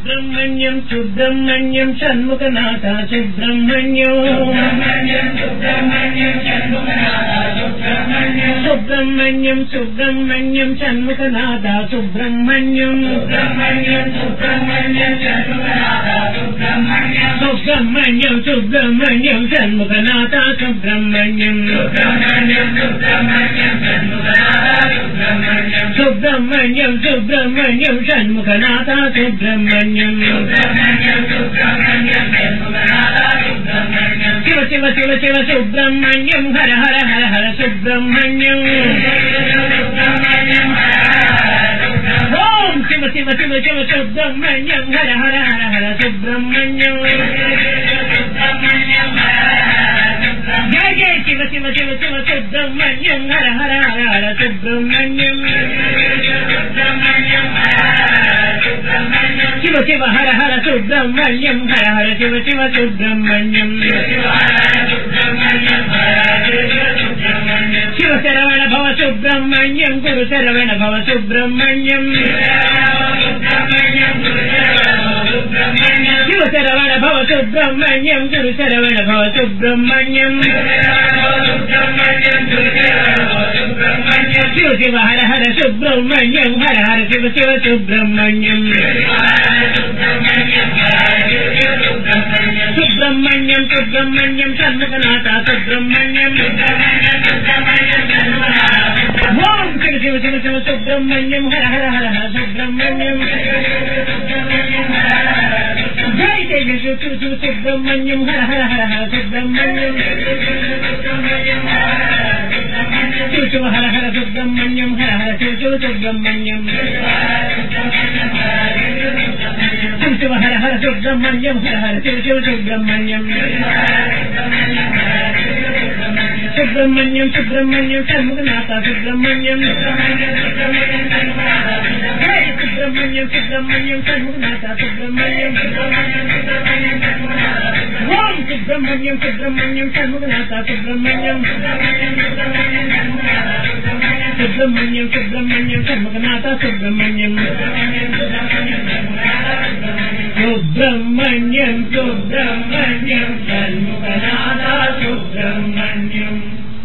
Subrahmanyam Subrahmanyam Shanmukhanatha Subrahmanyam Subrahmanyam Subrahmanyam Shanmukhanatha Subrahmanyam Subrahmanyam Subrahmanyam Shanmukhanatha Subrahmanyam Subrahmanyam Subrahmanyam Shanmukhanatha Subrahmanyam Shiva Shiva Shiva Shiva Subrahmanyam Hara Hara Hara Hara Subrahmanyam Om Shiva Shiva Shiva Shiva Subrahmanyam Hara Hara Hara Hara Subrahmanyam Jaya Jaya Shiva Shiva Shiva Shiva Subrahmanyam Hara Hara Hara Hara Subrahmanyam Shiva Shiva Hara Hara Subrahmanyam Hara Hara Shiva Shiva Subrahmanyam Shiva Saravana Bhava Subrahmanyam Guru Saravana Bhava Subrahmanyam Shiva Saravana Bhava Subrahmanyam Guru Saravana Bhava Subrahmanyam Shiva Shiva Hara Hara Subrahmanyam Hara Hara Shiva Shiva Subrahmanyam Subrahmanyam Subrahmanyam Shanmukhanatha Subrahmanyam Om Shiva Shiva Shiva Shiva Subrahmanyam Hara Hara Hara Hara Subrahmanyam Jai Jai Shiva Shiva Shiva Subrahmanyam Hara Hara Hara Hara Subrahmanyam Shiva Shiva Hara Hara Subrahmanyam Hara Hara Shiva Shiva Subrahmanyam Shiva Shiva Hara Hara Subrahmanyam Hara Hara Shiva Shiva Subrahmanyam Subrahmanyam Subrahmanyam Shanmukhanatha Subrahmanyam Subrahmanyam Subrahmanyam Shanmukhanatha Subrahmanyam Om Subrahmanyam Subrahmanyam Shanmukhanatha Subrahmanyam Subrahmanyam Subrahmanyam Shanmukhanatha Subrahmanyam Subrahmanyam Subrahmanyam Shanmukhanatha Subrahmanyam